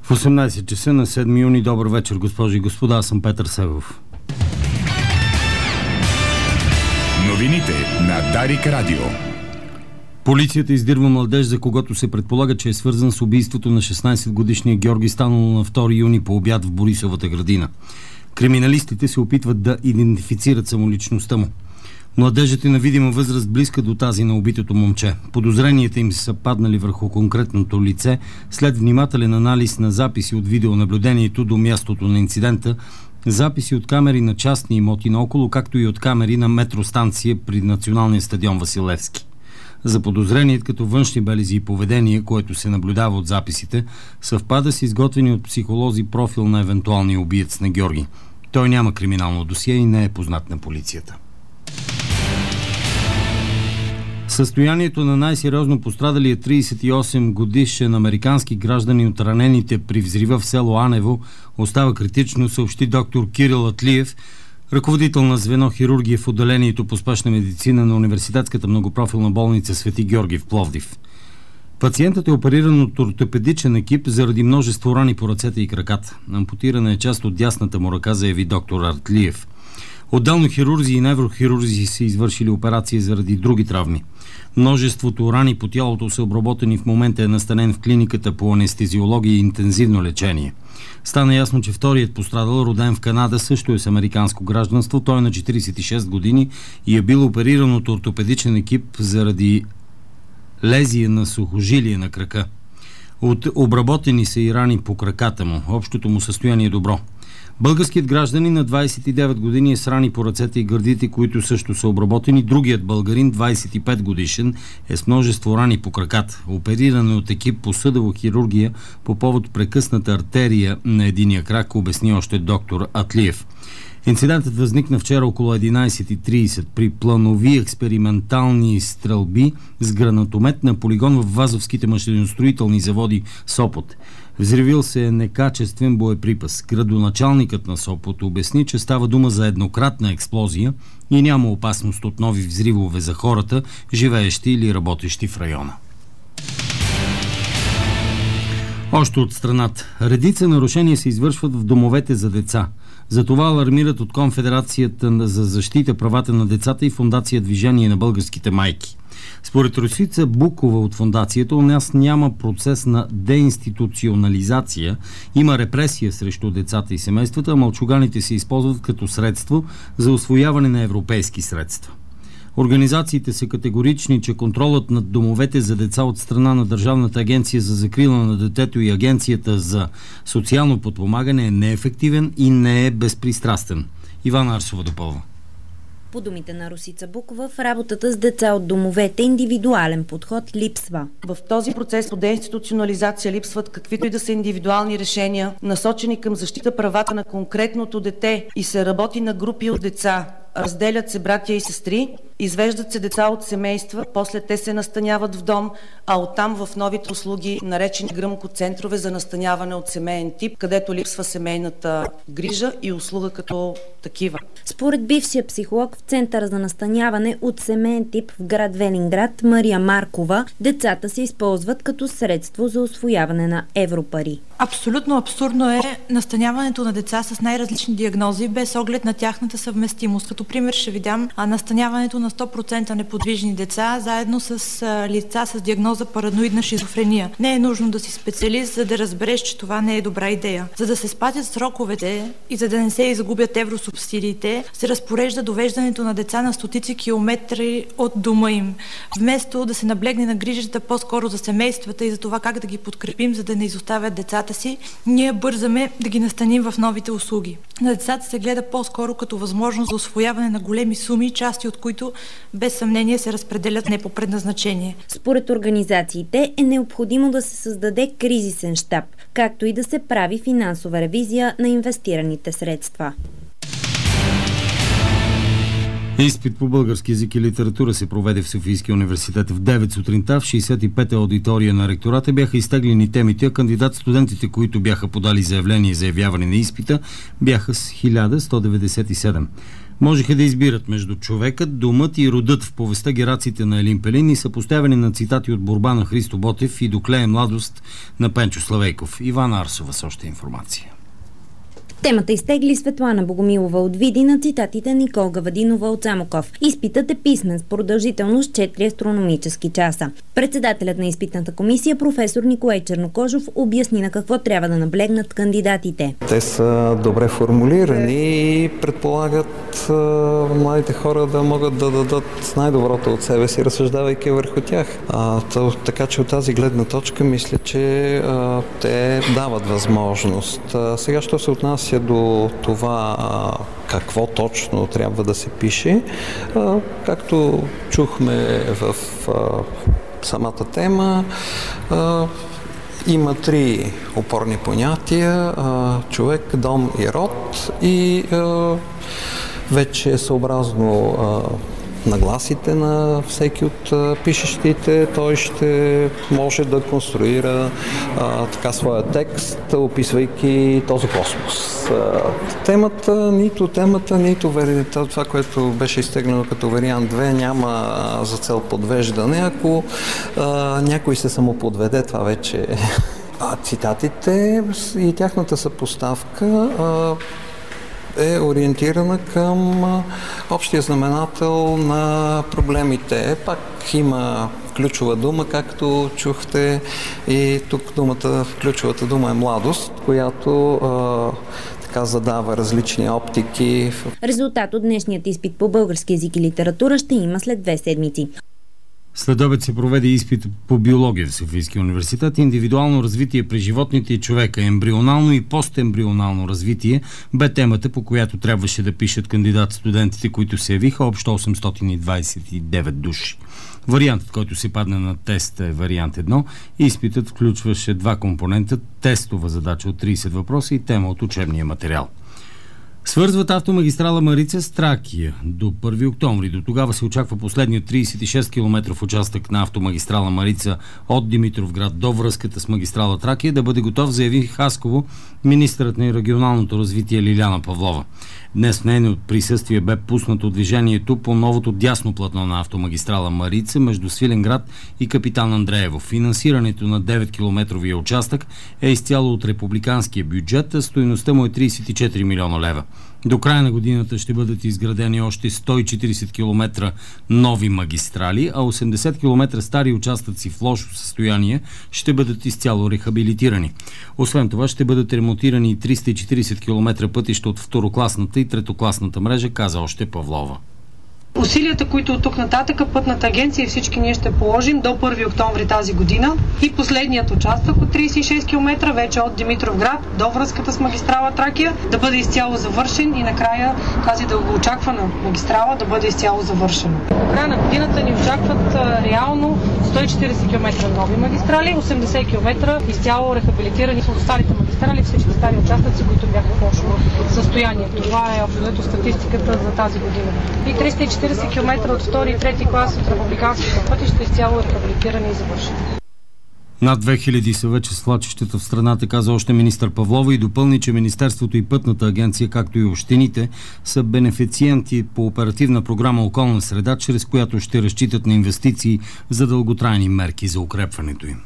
В 18 часа на 7 юни. Добър вечер, госпожи и господа. Аз съм Петър Севов. Новините на Дарик Радио. Полицията издирва младеж, за когото се предполага, че е свързан с убийството на 16-годишния Георги, станало на 2 юни по обяд в Борисовата градина. Криминалистите се опитват да идентифицират самоличността му. Младежът е на видима възраст близка до тази на убитото момче. Подозренията им са паднали върху конкретното лице след внимателен анализ на записи от видеонаблюдението до мястото на инцидента, записи от камери на частни имоти наоколо, както и от камери на метростанция при Националния стадион Васил Левски. За подозреният като външни белези и поведение, което се наблюдава от записите, съвпада с изготвени от психолози профил на евентуалния убиец на Георги. Той няма криминално досие и не е познат на полицията. Състоянието на най-сериозно пострадалия 38 годишен американски гражданин от ранените при взрива в село Анево остава критично, съобщи доктор Кирил Атлиев, ръководител на звено хирургия в отделението по спешна медицина на Университетската многопрофилна болница Свети Георги в Пловдив. Пациентът е опериран от ортопедичен екип заради множество рани по ръцете и краката. Ампутирана е част от дясната му ръка, заяви доктор Атлиев. Отделно хирурзи и неврохирурзи са извършили операции заради други травми. Множеството рани по тялото са обработени, в момента е настанен в клиниката по анестезиология и интензивно лечение. Стана ясно, че вторият пострадал, роден в Канада, също е с американско гражданство. Той е на 46 години и е бил опериран от ортопедичен екип заради лезия на сухожилие на крака. Обработени са и рани по краката му. Общото му състояние е добро. Българският гражданин на 29 години е с рани по ръцете и гърдите, които също са обработени. Другият българин, 25 годишен, е с множество рани по краката. Опериран е от екип по съдова хирургия по повод прекъсната артерия на единия крак, обясни още доктор Атлиев. Инцидентът възникна вчера около 11:30 при планови експериментални стрелби с гранатомет на полигон в Вазовските машиностроителни заводи Сопот. Взривил се е некачествен боеприпас. Градоначалникът на Сопот обясни, че става дума за еднократна експлозия и няма опасност от нови взривове за хората, живеещи или работещи в района. Още от страната. Редица нарушения се извършват в домовете за деца. За това алармират от Конфедерацията за защита правата на децата и Фондация Движение на българските майки. Според Росица Букова от фондацията, у нас няма процес на деинституционализация, има репресия срещу децата и семействата, а мълчуганите се използват като средство за усвояване на европейски средства. Организациите са категорични, че контролът над домовете за деца от страна на Държавната агенция за закрила на детето и Агенцията за социално подпомагане е неефективен и не е безпристрастен. Ивана Арсова допълва. По думите на Росица Букова, в работата с деца от домовете индивидуален подход липсва. В този процес по деинституционализация липсват каквито и да са индивидуални решения, насочени към защита правата на конкретното дете, и се работи на групи от деца. Разделят се братя и сестри, извеждат се деца от семейства, после те се настаняват в дом, а оттам в новите услуги, наречени гръмко центрове за настаняване от семейен тип, където липсва семейната грижа и услуга като такива. Според бившия психолог в Центъра за настаняване от семейен тип в град Велинград Мария Маркова, децата се използват като средство за усвояване на европари. Абсолютно абсурдно е настаняването на деца с най-различни диагнози без оглед на тяхната съвместимост. Като пример ще ви дам настаняването на 100% неподвижни деца заедно с лица с диагноза параноидна шизофрения. Не е нужно да си специалист, за да разбереш, че това не е добра идея. За да се спазят сроковете и за да не се изгубят евросубсидиите, се разпорежда довеждането на деца на стотици километри от дома им. Вместо да се наблегне на грижата по-скоро за семействата и за това как да ги подкрепим, за да не изоставят децата си, ние бързаме да ги настаним в новите услуги. На децата се гледа по-скоро като възможност за усвояване на големи суми, части от които без съмнение се разпределят не по предназначение. Според организациите е необходимо да се създаде кризисен щаб, както и да се прави финансова ревизия на инвестираните средства. Изпит по български език и литература се проведе в Софийския университет в 9 сутринта. В 65-та аудитория на ректората бяха изтеглени темите, а кандидат-студентите, които бяха подали заявление за явяване на изпита, бяха с 1197. Можеха да избират между човекът, думът и родът в повестта Гераците на Елин Пелин и са поставени на цитати от Борба на Христо Ботев и Доклея младост на Пенчо Славейков. Ивана Арсова с още информация. Темата изтегли Светлана Богомилова от Видин на цитатите Никол Гавадинова от Самоков. Изпитът е писмен с продължителност 4 астрономически часа. Председателят на изпитната комисия, професор Николай Чернокожов, обясни на какво трябва да наблегнат кандидатите. Те са добре формулирани и предполагат младите хора да могат да дадат най-доброто от себе си, разсъждавайки върху тях. Така че от тази гледна точка мисля, че те дават възможност. Сега, що се отнася до това какво точно трябва да се пише, както чухме в самата тема, има 3 опорни понятия: човек, дом и род, и вече съобразно нагласите на всеки от пишещите, той ще може да конструира своя текст, описвайки този космос. Нито това, което беше изтеглено като вариант 2, няма за цел подвеждане. Ако някой се самоподведе, това вече цитатите и тяхната съпоставка е ориентирана към общия знаменател на проблемите. Пак има ключова дума, както чухте, и тук ключовата дума е младост, която задава различни оптики. Резултат от днешният изпит по български език и литература ще има след 2 седмици. След обед се проведе изпит по биология в Софийския университет. Индивидуално развитие при животните и човека, ембрионално и постембрионално развитие бе темата, по която трябваше да пишат кандидат-студентите, които се явиха, общо 829 души. Вариантът, който се падна на теста, е вариант 1. Изпитът включваше 2 компонента: тестова задача от 30 въпроса и тема от учебния материал. Свързват автомагистрала Марица с Тракия до 1 октомври. До тогава се очаква последният 36 км участък на автомагистрала Марица от Димитровград до връзката с магистрала Тракия да бъде готов, заяви Хасково министърът на регионалното развитие Лиляна Павлова. Днес в нейно присъствие бе пуснато движението по новото дясно платно на автомагистрала Марица между Свиленград и Капитан Андреево. Финансирането на 9-километровия участък е изцяло от републиканския бюджет, а стойността му е 34 милиона лева. До края на годината ще бъдат изградени още 140 км нови магистрали, а 80 км стари участъци в лошо състояние ще бъдат изцяло рехабилитирани. Освен това ще бъдат ремонтирани и 340 км пътища от второкласната и третокласната мрежа, каза още Павлова. Усилията, които от тук нататък Пътната агенция и всички ние ще положим до 1 октомври тази година, и последният участък от 36 км вече от Димитровград до връзката с магистрала Тракия да бъде изцяло завършен и накрая тази дългоочаквана магистрала да бъде изцяло завършена. До края на годината ни очакват реално 140 км нови магистрали, 80 км изцяло рехабилитирани от старите магистрали, всички стари участъци, които бяха в лошо състояние. Това е абсолютно статистиката за тази година. И 340 км от 2 и 3 клас от републиканските пътища изцяло рехабилитирани и завършени. Над 2000 са вече свлачищата в страната, каза още министър Павлова, и допълни, че Министерството и Пътната агенция, както и общините, са бенефициенти по оперативна програма Околна среда, чрез която ще разчитат на инвестиции за дълготрайни мерки за укрепването им.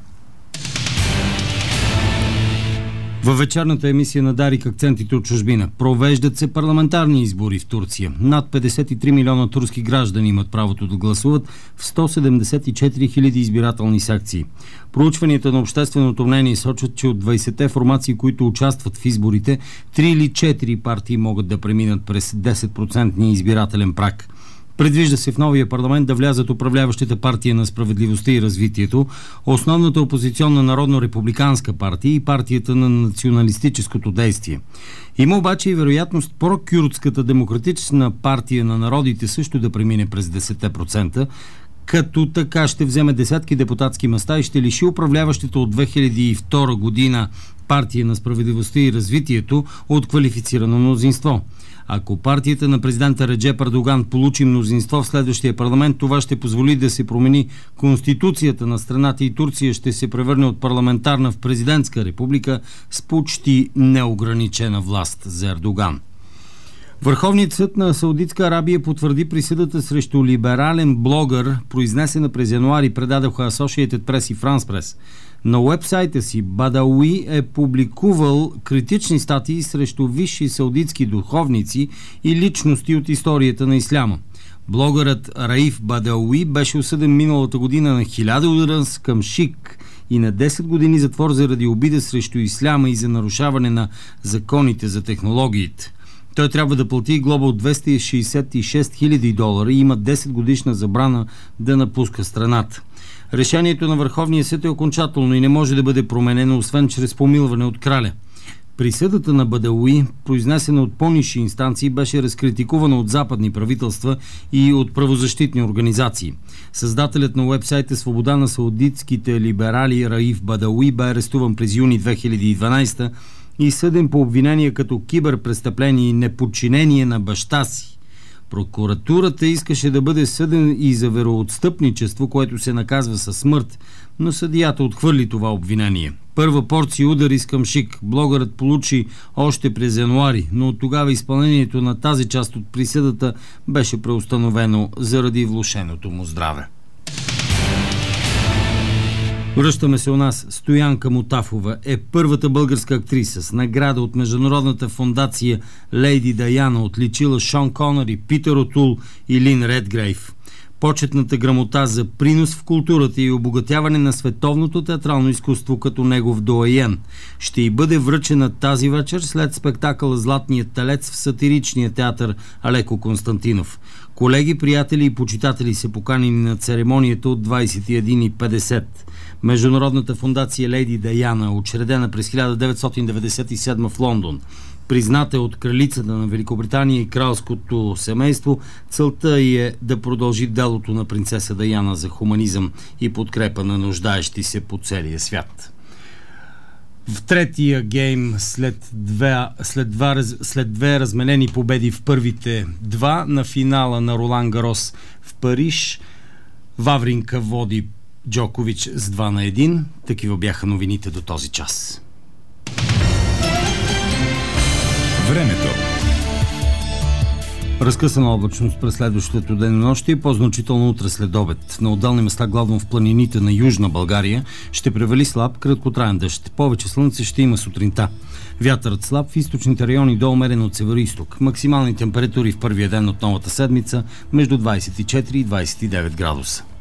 Във вечерната емисия на Дарик акцентите от чужбина. Провеждат се парламентарни избори в Турция. Над 53 милиона турски граждани имат правото да гласуват в 174 хиляди избирателни секции. Проучванията на общественото мнение сочат, че от 20-те формации, които участват в изборите, 3 или 4 партии могат да преминат през 10% избирателен праг. Предвижда се в новия парламент да влязат управляващата партия на справедливостта и развитието, основната опозиционна народно-републиканска партия и партията на националистическото действие. Има обаче и вероятност прокюрдската демократична партия на народите също да премине през 10%, като така ще вземе десетки депутатски места и ще лиши управляващите от 2002 година партия на справедливостта и развитието от квалифицирано мнозинство. Ако партията на президента Реджеп Ердоган получи мнозинство в следващия парламент, това ще позволи да се промени конституцията на страната и Турция ще се превърне от парламентарна в президентска република с почти неограничена власт за Ердоган. Върховният съд на Саудитска Арабия потвърди присъдата срещу либерален блогър, произнесена през януари, предадоха Associated Press и France Press. На уебсайта си Бадауи е публикувал критични статии срещу висши саудитски духовници и личности от историята на исляма. Блогърът Раиф Бадауи беше осъден миналата година на 1000 удара с камшик и на 10 години затвор заради обида срещу исляма и за нарушаване на законите за технологиите. Той трябва да плати глоба от $266 000 и има 10 годишна забрана да напуска страната. Решението на Върховния съд е окончателно и не може да бъде променено, освен чрез помилване от краля. Присъдата на Бадауи, произнесена от по-нисши инстанции, беше разкритикувана от западни правителства и от правозащитни организации. Създателят на уебсайта Свобода на саудитските либерали Раиф Бадауи бе арестуван през юни 2012 и съден по обвинение като киберпрестъпление и неподчинение на баща си. Прокуратурата искаше да бъде съден и за вероотстъпничество, което се наказва със смърт, но съдията отхвърли това обвинение. Първа порция удари с камшик блогърът получи още през януари, но от тогава изпълнението на тази част от присъдата беше преустановено заради влошеното му здраве. Връщаме се у нас. Стоянка Мутафова е първата българска актриса с награда от Международната фондация Лейди Даяна, отличила Шон Конъри, Питър Отул и Лин Редгрейв. Почетната грамота за принос в културата и обогатяване на световното театрално изкуство като негов доайен ще й бъде връчена тази вечер след спектакъла «Златният телец» в сатиричния театър Алеко Константинов. Колеги, приятели и почитатели са поканени на церемонията от 21:50. Международната фондация Лейди Даяна, учредена през 1997 в Лондон, призната от кралицата на Великобритания и кралското семейство, целта й е да продължи делото на принцеса Даяна за хуманизъм и подкрепа на нуждаещи се по целия свят. В третия гейм, след две разменени победи в първите два на финала на Ролан Гарос в Париж, Вавринка води Джокович с 2-1. Такива бяха новините до този час. Времето. Разкъсана облачност през следващото денонощие, по-значително утре след обед. На отделни места, главно в планините на Южна България, ще превали слаб краткотраен дъжд. Повече слънце ще има сутринта. Вятърът слаб в източните райони до умерен от североизток. Максимални температури в първия ден от новата седмица между 24 и 29 градуса.